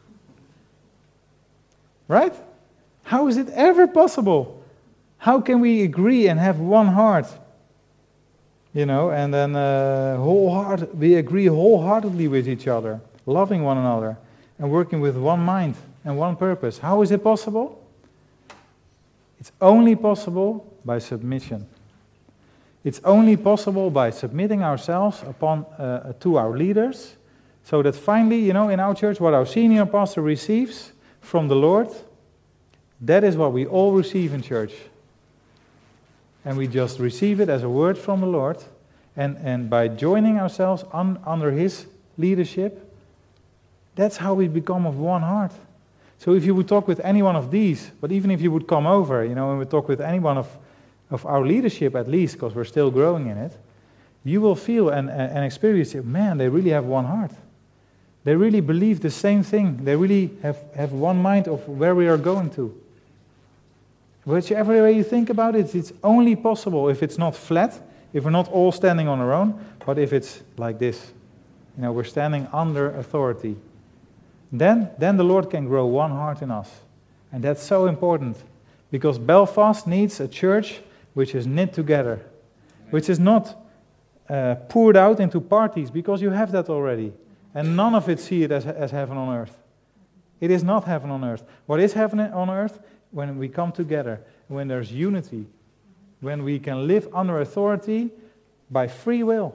[SPEAKER 1] Right? How is it ever possible? How can we agree and have one heart? You know, and then uh, wholeheart- we agree wholeheartedly with each other, loving one another, and working with one mind and one purpose. How is it possible? It's only possible by submission. It's only possible by submitting ourselves upon uh, to our leaders, so that finally, you know, in our church, what our senior pastor receives from the Lord, that is what we all receive in church. And we just receive it as a word from the Lord, and, and by joining ourselves un, under His leadership, that's how we become of one heart. So if you would talk with any one of these, but even if you would come over, you know, and we talk with any one of, of our leadership at least, because we're still growing in it, you will feel and, and experience it, man, they really have one heart. They really believe the same thing. They really have, have one mind of where we are going to. Whichever way you think about it, it's only possible if it's not flat, if we're not all standing on our own, but if it's like this. You know, we're standing under authority. Then, then the Lord can grow one heart in us. And that's so important. Because Belfast needs a church which is knit together. Which is not uh, poured out into parties, because you have that already. And none of it see it as, as heaven on earth. It is not heaven on earth. What is heaven on earth? When we come together, when there's unity, when we can live under authority by free will.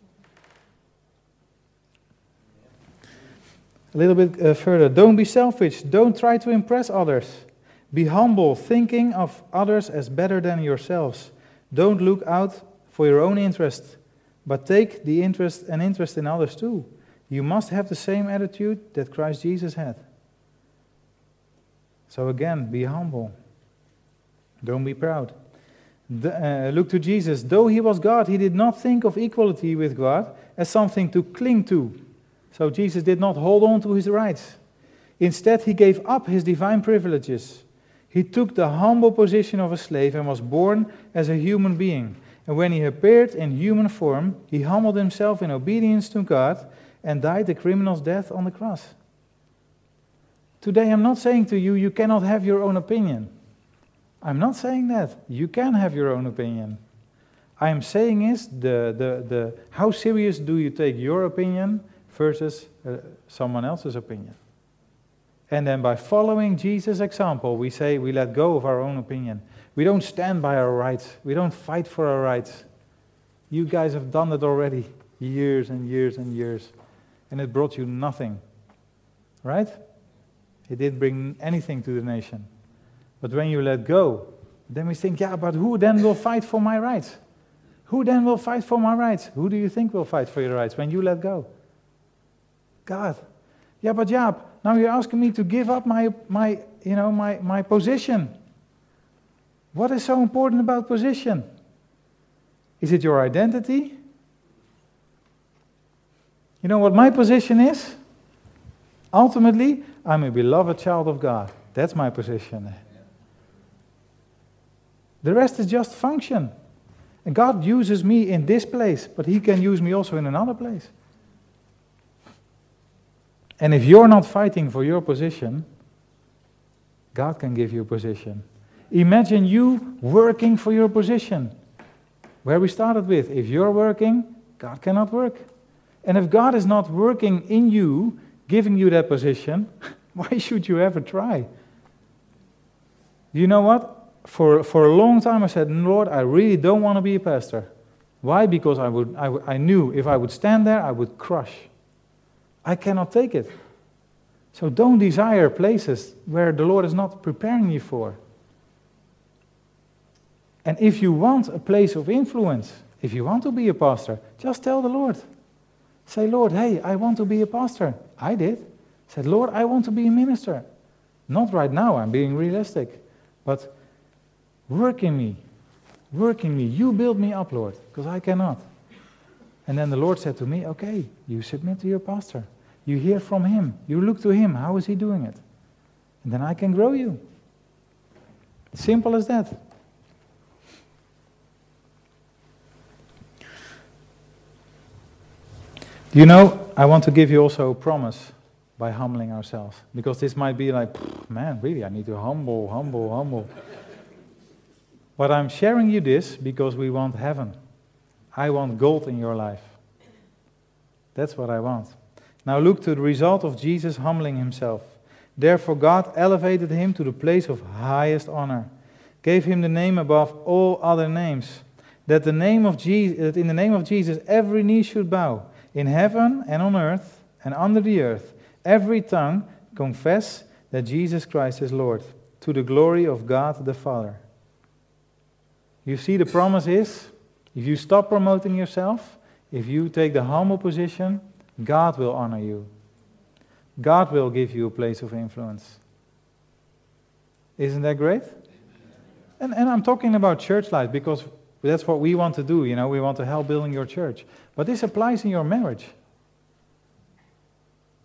[SPEAKER 1] A little bit uh, further. Don't be selfish. Don't try to impress others. Be humble, thinking of others as better than yourselves. Don't look out for your own interest, but take the interest and interest in others too. You must have the same attitude that Christ Jesus had. So again, be humble. Don't be proud. The, uh, look to Jesus. Though he was God, he did not think of equality with God as something to cling to. So Jesus did not hold on to his rights. Instead, he gave up his divine privileges. He took the humble position of a slave and was born as a human being. And when he appeared in human form, he humbled himself in obedience to God and died a criminal's death on the cross. Today I'm not saying to you, you cannot have your own opinion. I'm not saying that. You can have your own opinion. I am saying is, the, the, the, how serious do you take your opinion versus uh, someone else's opinion? And then by following Jesus' example, we say we let go of our own opinion. We don't stand by our rights. We don't fight for our rights. You guys have done it already, years and years and years. And it brought you nothing. Right? It didn't bring anything to the nation. But when you let go, then we think, yeah, but who then will fight for my rights? Who then will fight for my rights? Who do you think will fight for your rights when you let go? God. Yeah, but Jaap, now you're asking me to give up my, my, you know, my, my position. What is so important about position? Is it your identity? You know what my position is? Ultimately, I'm a beloved child of God. That's my position. The rest is just function. And God uses me in this place, but he can use me also in another place. And if you're not fighting for your position, God can give you a position. Imagine you working for your position. Where we started with, if you're working, God cannot work. And if God is not working in you, giving you that position, why should you ever try? You know what? For, for a long time I said, Lord, I really don't want to be a pastor. Why? Because I, would, I, I knew if I would stand there, I would crush. I cannot take it. So don't desire places where the Lord is not preparing you for. And if you want a place of influence, if you want to be a pastor, just tell the Lord. Say, Lord, hey, I want to be a pastor. I did. Said, Lord, I want to be a minister. Not right now, I'm being realistic. But work in me. Work in me. You build me up, Lord, because I cannot. And then the Lord said to me, okay, you submit to your pastor. You hear from him. You look to him. How is he doing it? And then I can grow you. Simple as that. You know, I want to give you also a promise by humbling ourselves. Because this might be like, man, really, I need to humble, humble, humble. But I'm sharing you this because we want heaven. I want gold in your life. That's what I want. Now look to the result of Jesus humbling himself. Therefore God elevated him to the place of highest honor, gave him the name above all other names, that the name of Jesus, that in the name of Jesus every knee should bow, in heaven and on earth and under the earth, every tongue confess that Jesus Christ is Lord, to the glory of God the Father. You see, the promise is, if you stop promoting yourself, if you take the humble position, God will honor you. God will give you a place of influence. Isn't that great? And, and I'm talking about church life because that's what we want to do, you know, we want to help building your church. But this applies in your marriage.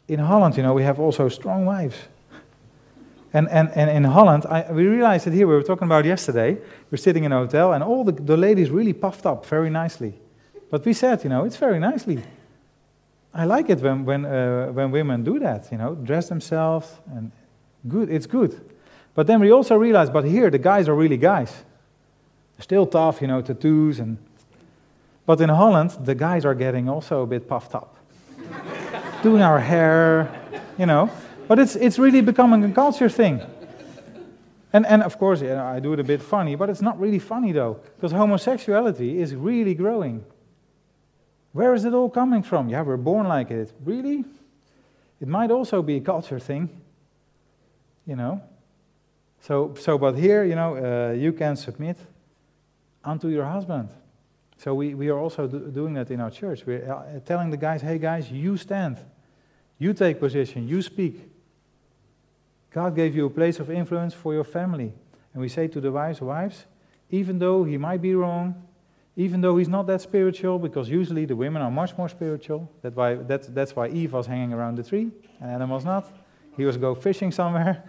[SPEAKER 1] in Holland, you know, we have also strong wives. And, and, and in Holland, I, we realized it here, we were talking about yesterday, we're sitting in a hotel, and all the, the ladies really puffed up very nicely. But we said, you know, it's very nicely. I like it when when uh, when women do that, you know, dress themselves, and good, it's good. But then we also realized, but here, the guys are really guys. They're still tough, you know, tattoos, and... But in Holland, the guys are getting also a bit puffed up. Doing our hair, you know. But it's it's really becoming a culture thing. And and of course, you know, I do it a bit funny, but it's not really funny though, because homosexuality is really growing. Where is it all coming from? Yeah, we're born like it. Really? It might also be a culture thing, you know. So so, but here, you know, uh, you can submit unto your husband. So we, we are also do, doing that in our church. We're uh, telling the guys, hey guys, you stand. You take position, you speak. God gave you a place of influence for your family. And we say to the wives, wives, even though he might be wrong, even though he's not that spiritual, because usually the women are much more spiritual. That's why, that's, that's why Eve was hanging around the tree, and Adam was not. He was go fishing somewhere.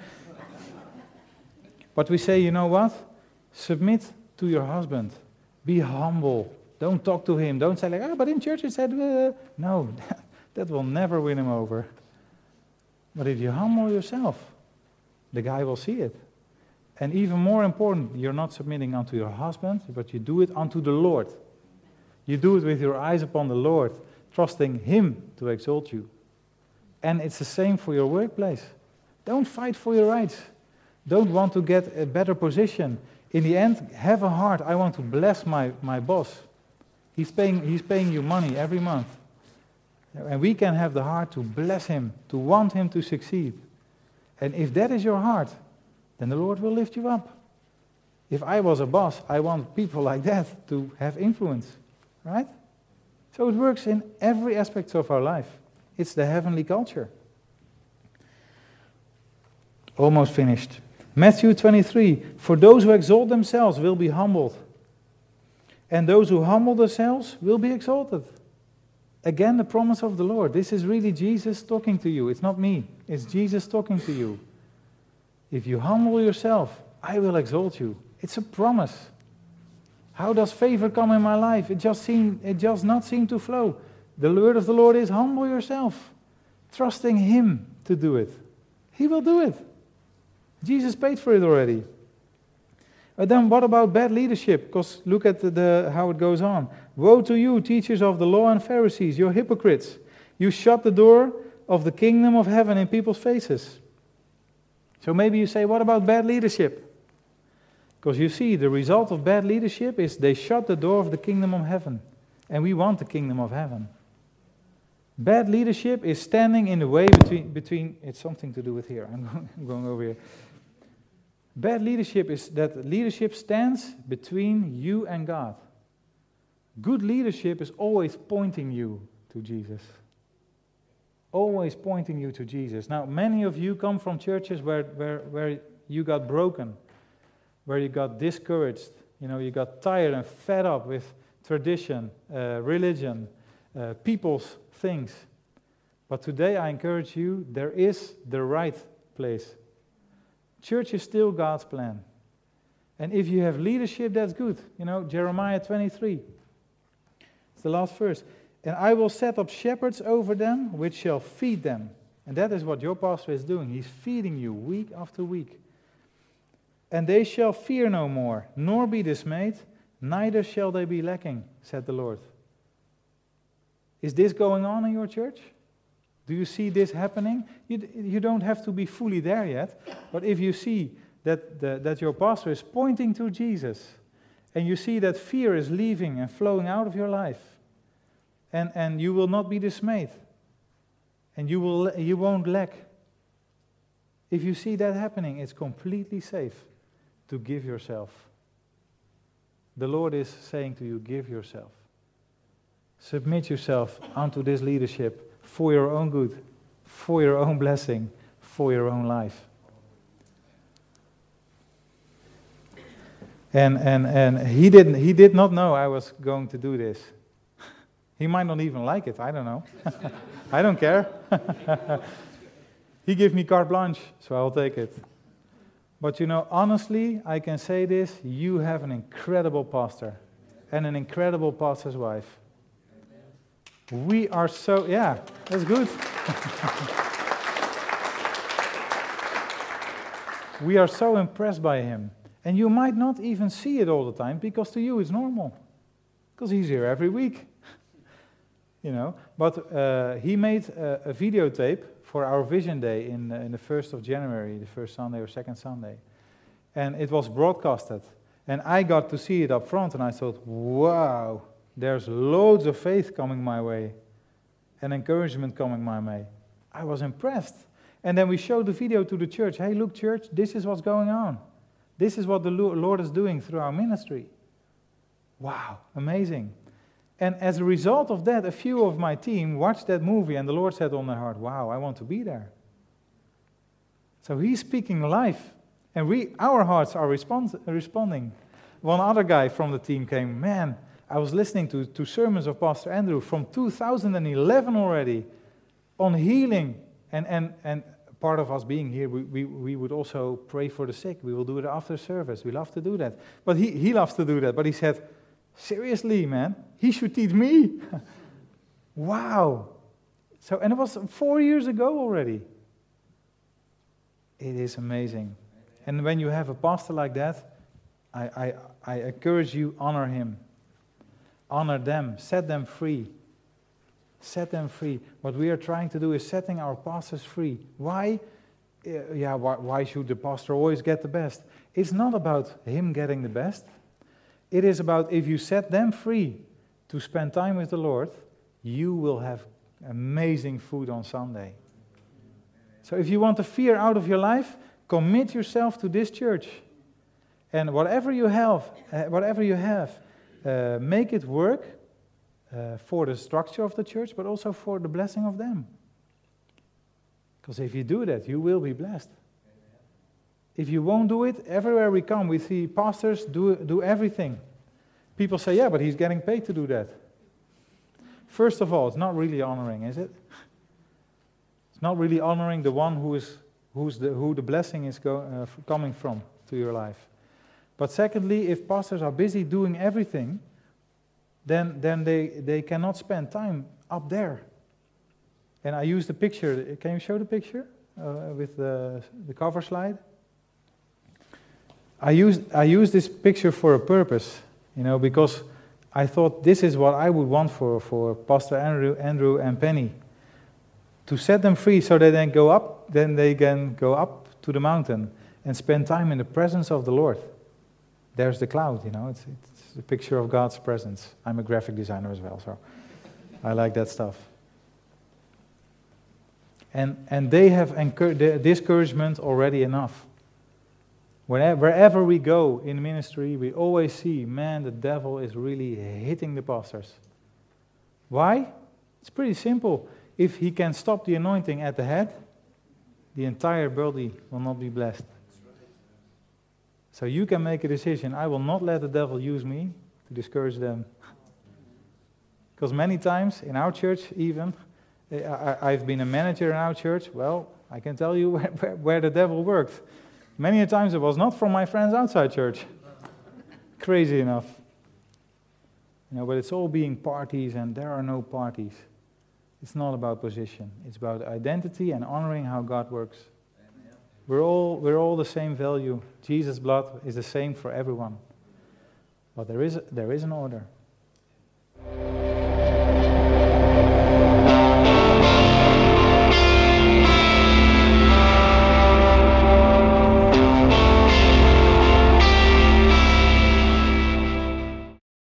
[SPEAKER 1] But we say, you know what? Submit to your husband. Be humble. Don't talk to him. Don't say like, ah, but in church it said, uh. no, that will never win him over. But if you humble yourself, the guy will see it. And even more important, you're not submitting unto your husband, but you do it unto the Lord. You do it with your eyes upon the Lord, trusting him to exalt you. And it's the same for your workplace. Don't fight for your rights. Don't want to get a better position. In the end, have a heart. I want to bless my, my boss. He's paying, he's paying you money every month. And we can have the heart to bless him, to want him to succeed. And if that is your heart, then the Lord will lift you up. If I was a boss, I want people like that to have influence, right? So it works in every aspect of our life. It's the heavenly culture. Almost finished. Matthew twenty-three, for those who exalt themselves will be humbled, and those who humble themselves will be exalted. Again, the promise of the Lord. This is really Jesus talking to you. It's not me. It's Jesus talking to you. If you humble yourself, I will exalt you. It's a promise. How does favor come in my life? It just seem, it just not seem to flow. The word of the Lord is humble yourself, trusting him to do it. He will do it. Jesus paid for it already. But then what about bad leadership? Because look at the, the, how it goes on. Woe to you, teachers of the law and Pharisees, you're hypocrites. You shut the door of the kingdom of heaven in people's faces. So maybe you say, what about bad leadership? Because you see, the result of bad leadership is they shut the door of the kingdom of heaven. And we want the kingdom of heaven. Bad leadership is standing in the way between, between it's something to do with here. I'm going, I'm going over here. Bad leadership is that leadership stands between you and God. Good leadership is always pointing you to Jesus. Always pointing you to Jesus. Now, many of you come from churches where, where, where you got broken, where you got discouraged, you know, you got tired and fed up with tradition, uh, religion, uh, people's things. But today I encourage you, there is the right place. Church is still God's plan. And if you have leadership, that's good. You know, Jeremiah twenty-three. It's the last verse. And I will set up shepherds over them, which shall feed them. And that is what your pastor is doing. He's feeding you week after week. And they shall fear no more, nor be dismayed, neither shall they be lacking, said the Lord. Is this going on in your church? Do you see this happening? You, you don't have to be fully there yet, but if you see that, the, that your pastor is pointing to Jesus, and you see that fear is leaving and flowing out of your life, and, and you will not be dismayed, and you, will, you won't lack. If you see that happening, it's completely safe to give yourself. The Lord is saying to you, give yourself. Submit yourself unto this leadership for your own good, for your own blessing, for your own life. And and and he didn't he did not know I was going to do this. He might not even like it, I don't know. I don't care. He gave me carte blanche, so I'll take it. But you know, honestly, I can say this, you have an incredible pastor and an incredible pastor's wife. We are so, yeah, that's good. We are so impressed by him. And you might not even see it all the time, because to you it's normal. Because he's here every week. You know, but uh, he made a, a videotape for our Vision Day in, uh, in the first of January, the first Sunday or second Sunday. And it was broadcasted. And I got to see it up front, and I thought, wow, there's loads of faith coming my way, and encouragement coming my way. I was impressed. And then we showed the video to the church. Hey, look, church, this is what's going on. This is what the Lord is doing through our ministry. Wow, amazing. And as a result of that, a few of my team watched that movie, and the Lord said on their heart, wow, I want to be there. So he's speaking life, and we, our hearts are respond, responding. One other guy from the team came, man, I was listening to, to sermons of Pastor Andrew from two thousand eleven already on healing, and, and, and part of us being here, we, we, we would also pray for the sick. We will do it after service. We love to do that. But he, he loves to do that, but he said, seriously, man, he should teach me. Wow. So, and it was four years ago already. It is amazing. And when you have a pastor like that, I, I, I encourage you, honor him. Honor them. Set them free. Set them free. What we are trying to do is setting our pastors free. Why? Uh, yeah, why, why should the pastor always get the best? It's not about him getting the best. It is about, if you set them free to spend time with the Lord, you will have amazing food on Sunday. So if you want the fear out of your life, commit yourself to this church. And whatever you have, uh, whatever you have, uh, make it work uh, for the structure of the church, but also for the blessing of them. Because if you do that, you will be blessed. If you won't do it, everywhere we come, we see pastors do, do everything. People say, yeah, but he's getting paid to do that. First of all, it's not really honoring, is it? It's not really honoring the one who is who's the, who the blessing is go, uh, coming from to your life. But secondly, if pastors are busy doing everything, then, then they, they cannot spend time up there. And I use the picture. Can you show the picture uh, with the, the cover slide? I use I use this picture for a purpose, you know, because I thought this is what I would want for, for Pastor Andrew, Andrew and Penny. To set them free so that they can go up, then they can go up to the mountain and spend time in the presence of the Lord. There's the cloud, you know, it's, it's a picture of God's presence. I'm a graphic designer as well, so I like that stuff. And and they have encur- discouragement already enough. Whenever, wherever we go in ministry, we always see, man, the devil is really hitting the pastors. Why? It's pretty simple. If he can stop the anointing at the head, the entire body will not be blessed. So you can make a decision. I will not let the devil use me to discourage them. Because many times in our church even, I, I've been a manager in our church. Well, I can tell you where, where the devil worked. Many times it was not from my friends outside church. Crazy enough. You know, but it's all being parties, and there are no parties. It's not about position. It's about identity and honoring how God works. Amen. We're all we're all the same value. Jesus' blood is the same for everyone. But there is there is an order.